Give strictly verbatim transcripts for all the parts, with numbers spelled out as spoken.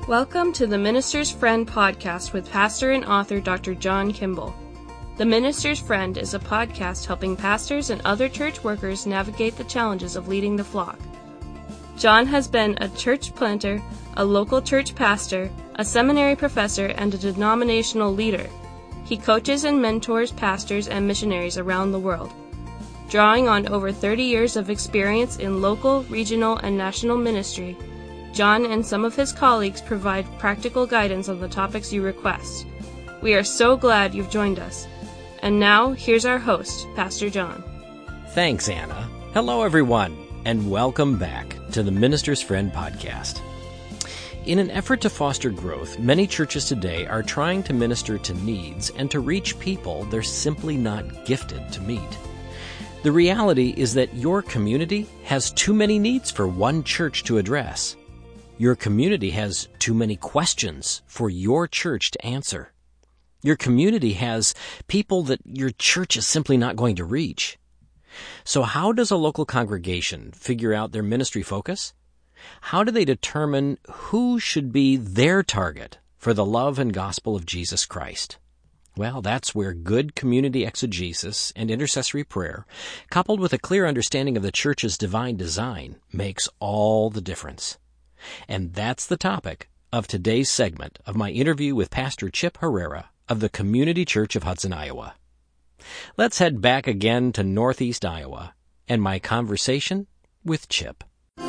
Welcome to the Minister's Friend podcast with pastor and author Doctor John Kimball. The Minister's Friend is a podcast helping pastors and other church workers navigate the challenges of leading the flock. John has been a church planter, a local church pastor, a seminary professor, and a denominational leader. He coaches and mentors pastors and missionaries around the world. Drawing on over thirty years of experience in local, regional, and national ministry, John and some of his colleagues provide practical guidance on the topics you request. We are so glad you've joined us. And now, here's our host, Pastor John. Thanks, Anna. Hello, everyone, and welcome back to the Minister's Friend podcast. In an effort to foster growth, many churches today are trying to minister to needs and to reach people they're simply not gifted to meet. The reality is that your community has too many needs for one church to address. Your community has too many questions for your church to answer. Your community has people that your church is simply not going to reach. So how does a local congregation figure out their ministry focus? How do they determine who should be their target for the love and gospel of Jesus Christ? Well, that's where good community exegesis and intercessory prayer, coupled with a clear understanding of the church's divine design, makes all the difference. And that's the topic of today's segment of my interview with Pastor Chip Herrera of the Community Church of Hudson, Iowa. Let's head back again to Northeast Iowa and my conversation with Chip.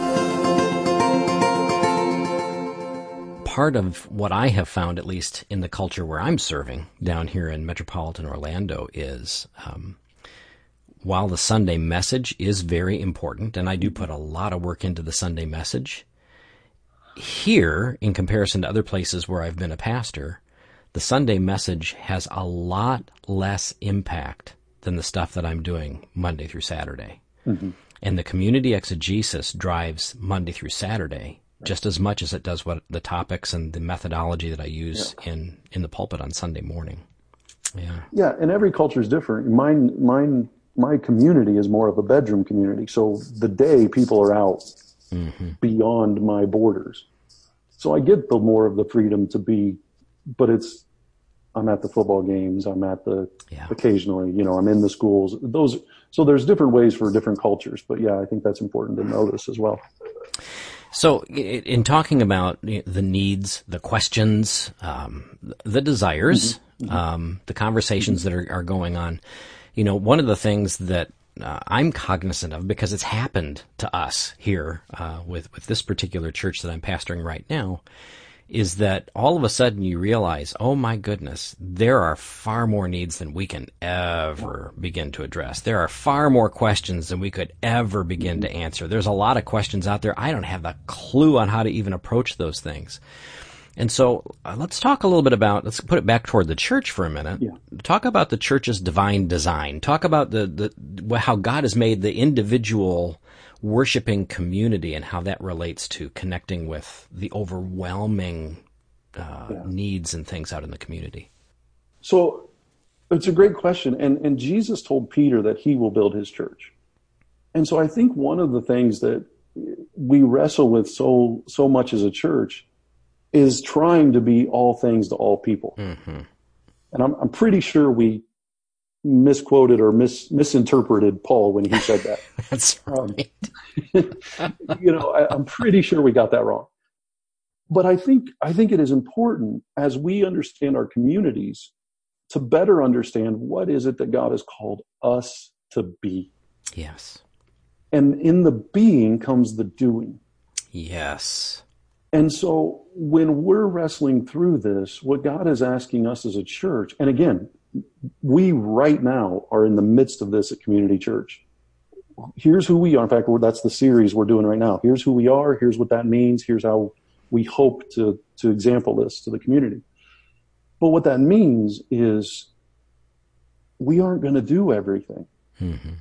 Part of what I have found, at least in the culture where I'm serving down here in metropolitan Orlando, is um, while the Sunday message is very important, and I do put a lot of work into the Sunday message, here, in comparison to other places where I've been a pastor, the Sunday message has a lot less impact than the stuff that I'm doing Monday through Saturday. Mm-hmm. And the community exegesis drives Monday through Saturday just as much as it does what the topics and the methodology that I use yeah. in, in the pulpit on Sunday morning. Yeah. Yeah, and every culture is different. Mine, mine, my community is more of a bedroom community. So the day people are out mm-hmm. beyond my borders. So I get the more of the freedom to be, but it's, I'm at the football games, I'm at the, yeah. occasionally, you know, I'm in the schools, those, so there's different ways for different cultures, but yeah, I think that's important to know this as well. So in talking about the needs, the questions, um, the desires, mm-hmm. um, the conversations mm-hmm. that are, are going on, you know, one of the things that Uh, I'm cognizant of, because it's happened to us here uh, with, with this particular church that I'm pastoring right now, is that all of a sudden you realize, oh my goodness, there are far more needs than we can ever begin to address. There are far more questions than we could ever begin to answer. There's a lot of questions out there. I don't have the clue on how to even approach those things. And so uh, let's talk a little bit about, let's put it back toward the church for a minute. Yeah. Talk about the church's divine design. Talk about the, the how God has made the individual worshiping community and how that relates to connecting with the overwhelming uh, yeah. needs and things out in the community. So it's a great question. And, and Jesus told Peter that he will build his church. And so I think one of the things that we wrestle with so so much as a church is trying to be all things to all people. Mm-hmm. And I'm, I'm pretty sure we misquoted or mis, misinterpreted Paul when he said that. That's right. Um, you know, I, I'm pretty sure we got that wrong. But I think, I think it is important as we understand our communities to better understand what is it that God has called us to be. Yes. And in the being comes the doing. Yes. And so when we're wrestling through this, what God is asking us as a church, and again, we right now are in the midst of this at Community Church. Here's who we are. In fact, that's the series we're doing right now. Here's who we are. Here's what that means. Here's how we hope to, to example this to the community. But what that means is we aren't going to do everything. Mm-hmm.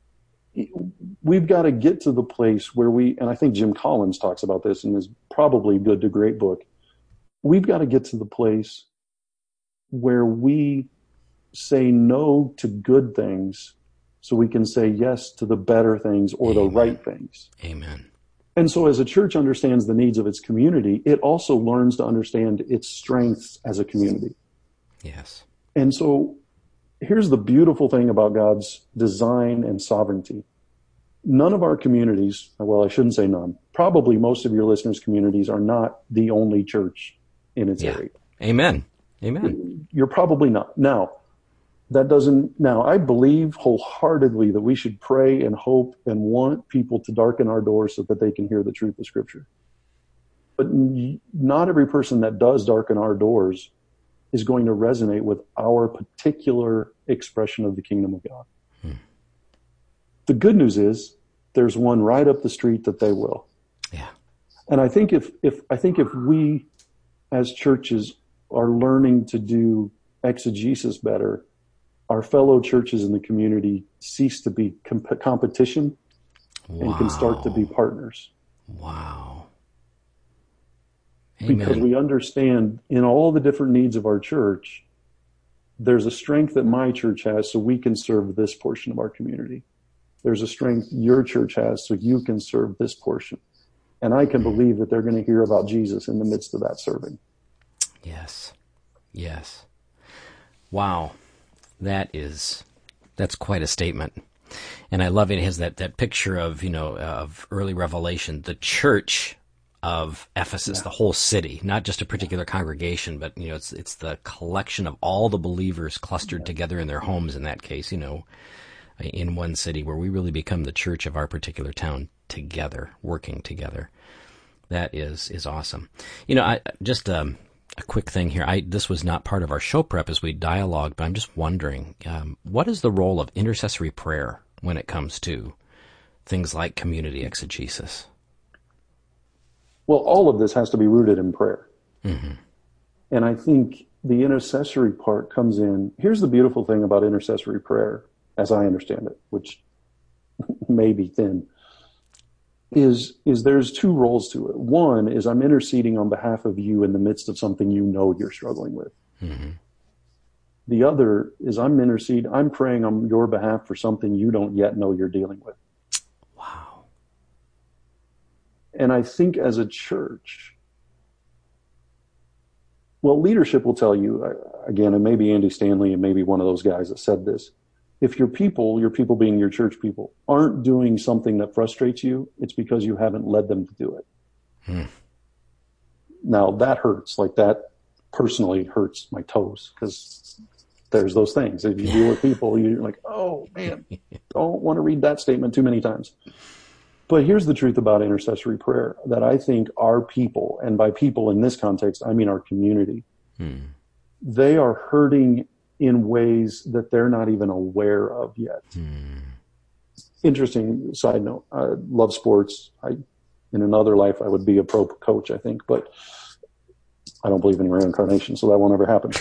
We've got to get to the place where we, and I think Jim Collins talks about this in his probably good to great book. We've got to get to the place where we say no to good things so we can say yes to the better things or Amen. The right things. Amen. And so as a church understands the needs of its community, it also learns to understand its strengths as a community. Yes. And so here's the beautiful thing about God's design and sovereignty. None of our communities, well, I shouldn't say none, probably most of your listeners' communities are not the only church in its yeah. area. Amen. Amen. You're probably not. Now, that doesn't, now I believe wholeheartedly that we should pray and hope and want people to darken our doors so that they can hear the truth of Scripture. But not every person that does darken our doors is going to resonate with our particular expression of the kingdom of God. Hmm. The good news is there's one right up the street that they will. Yeah. And I think if, if, I think if we as churches are learning to do exegesis better, our fellow churches in the community cease to be comp- competition wow. and can start to be partners. Wow. Amen. Because we understand in all the different needs of our church, there's a strength that my church has so we can serve this portion of our community. There's a strength your church has so you can serve this portion. And I can believe that they're going to hear about Jesus in the midst of that serving. Yes. Yes. Wow. That is, that's quite a statement. And I love it. It has that, that picture of, you know, of early Revelation, the church of Ephesus, yeah. the whole city, not just a particular congregation, but, you know, it's, it's the collection of all the believers clustered yeah. together in their homes in that case, you know, in one city where we really become the church of our particular town together, working together. That is, is awesome. You know, I just, um, a quick thing here. I, this was not part of our show prep as we dialogued, but I'm just wondering, um, what is the role of intercessory prayer when it comes to things like community exegesis? Well, all of this has to be rooted in prayer. Mm-hmm. And I think the intercessory part comes in. Here's the beautiful thing about intercessory prayer, as I understand it, which may be thin, is, is there's two roles to it. One is I'm interceding on behalf of you in the midst of something you know you're struggling with. Mm-hmm. The other is I'm interceding, I'm praying on your behalf for something you don't yet know you're dealing with. Wow. And I think as a church, well, leadership will tell you, again, and maybe Andy Stanley and maybe one of those guys that said this, if your people, your people being your church people, aren't doing something that frustrates you, it's because you haven't led them to do it. Hmm. Now, that hurts. Like, that personally hurts my toes, because there's those things. If you deal with people, you're like, oh, man, don't want to read that statement too many times. But here's the truth about intercessory prayer, that I think our people, and by people in this context, I mean our community, hmm. they are hurting in ways that they're not even aware of yet. Hmm. Interesting side note. I love sports. I, in another life, I would be a pro coach, I think, but I don't believe in reincarnation, so that won't ever happen.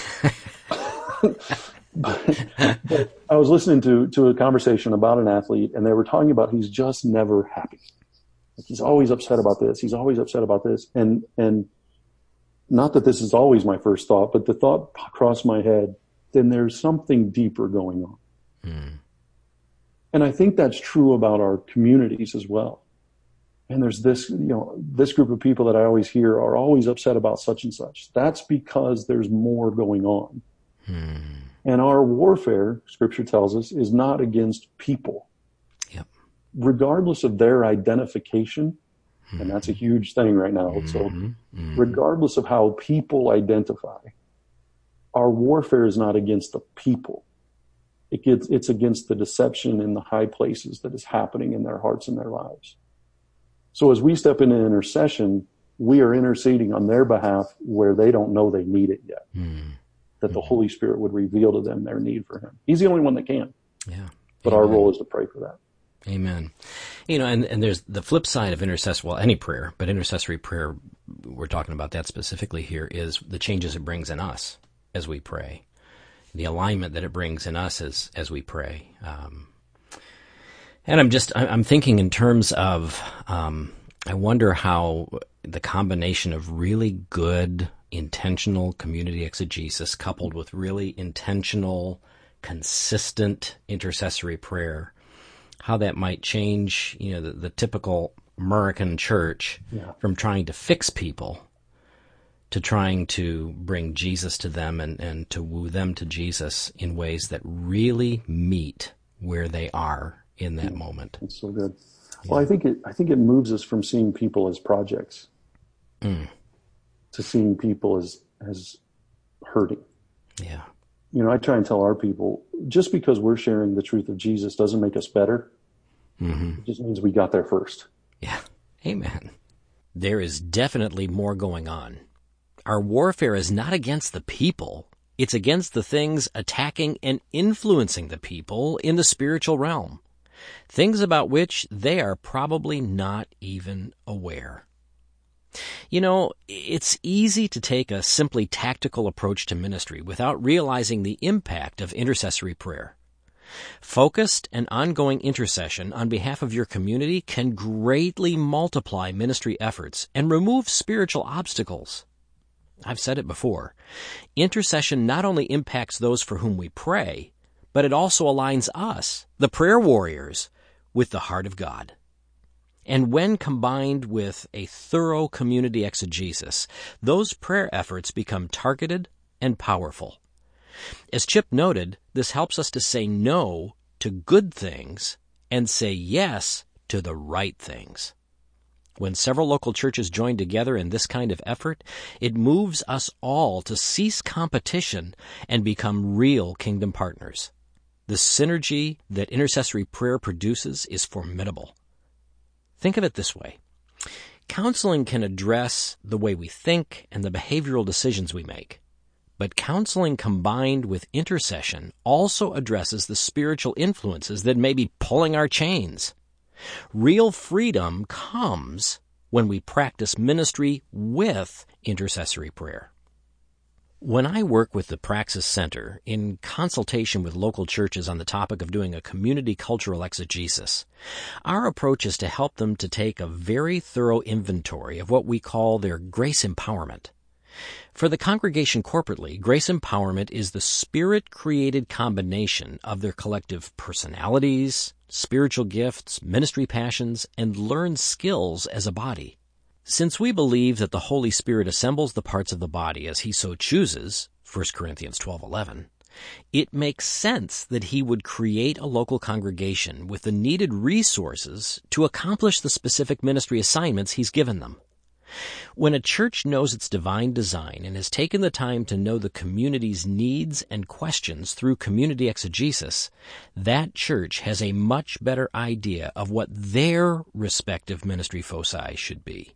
but, but I was listening to, to a conversation about an athlete, and they were talking about he's just never happy. Like, he's always upset about this. He's always upset about this. And, and not that this is always my first thought, but the thought crossed my head, then there's something deeper going on. Hmm. And I think that's true about our communities as well. And there's this, you know, this group of people that I always hear are always upset about such and such. That's because there's more going on. Hmm. And our warfare, Scripture tells us, is not against people. Yep. Regardless of their identification, mm-hmm. and that's a huge thing right now. Mm-hmm. So mm-hmm. regardless of how people identify, our warfare is not against the people. It gets, it's against the deception in the high places that is happening in their hearts and their lives. So as we step into intercession, we are interceding on their behalf where they don't know they need it yet. Mm. That mm. the Holy Spirit would reveal to them their need for Him. He's the only one that can. Yeah. But Amen. Our role is to pray for that. Amen. You know, and, and there's the flip side of intercessory, well, any prayer, but intercessory prayer, we're talking about that specifically here, is the changes it brings in us as we pray, the alignment that it brings in us as, as we pray. Um, and I'm just, I'm thinking in terms of, um, I wonder how the combination of really good, intentional community exegesis coupled with really intentional, consistent intercessory prayer, how that might change, you know, the, the typical American church Yeah. from trying to fix people to trying to bring Jesus to them and, and to woo them to Jesus in ways that really meet where they are in that Yeah. moment. It's so good. Well, I think it I think it moves us from seeing people as projects Mm. to seeing people as as hurting. Yeah. You know, I try and tell our people, just because we're sharing the truth of Jesus doesn't make us better. Mm-hmm. It just means we got there first. Yeah. Amen. There is definitely more going on. Our warfare is not against the people. It's against the things attacking and influencing the people in the spiritual realm. Things about which they are probably not even aware. You know, it's easy to take a simply tactical approach to ministry without realizing the impact of intercessory prayer. Focused and ongoing intercession on behalf of your community can greatly multiply ministry efforts and remove spiritual obstacles. I've said it before. Intercession not only impacts those for whom we pray, but it also aligns us, the prayer warriors, with the heart of God. And when combined with a thorough community exegesis, those prayer efforts become targeted and powerful. As Chip noted, this helps us to say no to good things and say yes to the right things. When several local churches join together in this kind of effort, it moves us all to cease competition and become real kingdom partners. The synergy that intercessory prayer produces is formidable. Think of it this way. Counseling can address the way we think and the behavioral decisions we make. But counseling combined with intercession also addresses the spiritual influences that may be pulling our chains. Real freedom comes when we practice ministry with intercessory prayer. When I work with the Praxis Center in consultation with local churches on the topic of doing a community cultural exegesis, our approach is to help them to take a very thorough inventory of what we call their grace empowerment. For the congregation corporately, grace empowerment is the Spirit-created combination of their collective personalities, spiritual gifts, ministry passions, and learned skills as a body. Since we believe that the Holy Spirit assembles the parts of the body as He so chooses, First Corinthians twelve eleven, it makes sense that He would create a local congregation with the needed resources to accomplish the specific ministry assignments He's given them. When a church knows its divine design and has taken the time to know the community's needs and questions through community exegesis, that church has a much better idea of what their respective ministry foci should be.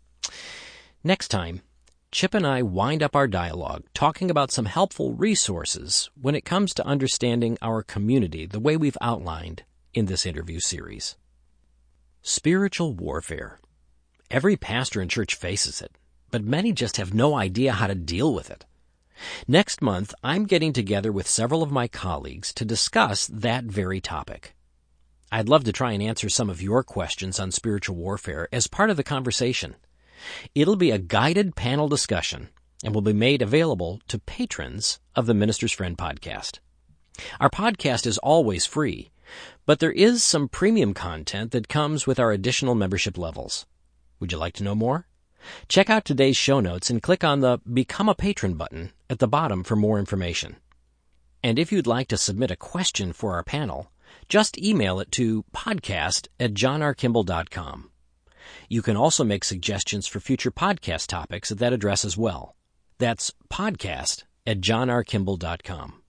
Next time, Chip and I wind up our dialogue talking about some helpful resources when it comes to understanding our community the way we've outlined in this interview series. Spiritual warfare. Every pastor and church faces it, but many just have no idea how to deal with it. Next month, I'm getting together with several of my colleagues to discuss that very topic. I'd love to try and answer some of your questions on spiritual warfare as part of the conversation. It'll be a guided panel discussion and will be made available to patrons of the Minister's Friend podcast. Our podcast is always free, but there is some premium content that comes with our additional membership levels. Would you like to know more? Check out today's show notes and click on the Become a Patron button at the bottom for more information. And if you'd like to submit a question for our panel, just email it to podcast at john r kimball dot com. You can also make suggestions for future podcast topics at that address as well. That's podcast at john r kimball dot com.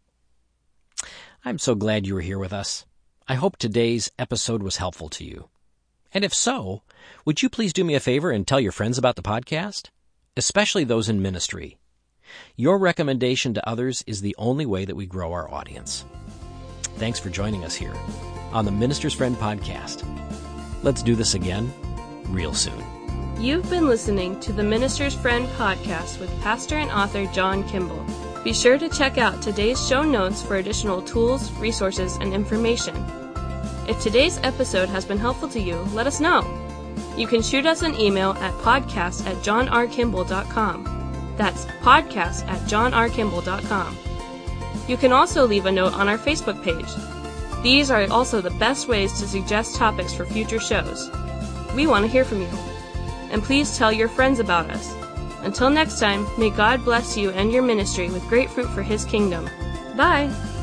I'm so glad you were here with us. I hope today's episode was helpful to you. And if so, would you please do me a favor and tell your friends about the podcast? Especially those in ministry. Your recommendation to others is the only way that we grow our audience. Thanks for joining us here on the Minister's Friend podcast. Let's do this again real soon. You've been listening to the Minister's Friend podcast with pastor and author John Kimball. Be sure to check out today's show notes for additional tools, resources, and information. If today's episode has been helpful to you, let us know. You can shoot us an email at podcast at john r kimball dot com. That's podcast at john r kimball dot com. You can also leave a note on our Facebook page. These are also the best ways to suggest topics for future shows. We want to hear from you. And please tell your friends about us. Until next time, may God bless you and your ministry with great fruit for His kingdom. Bye!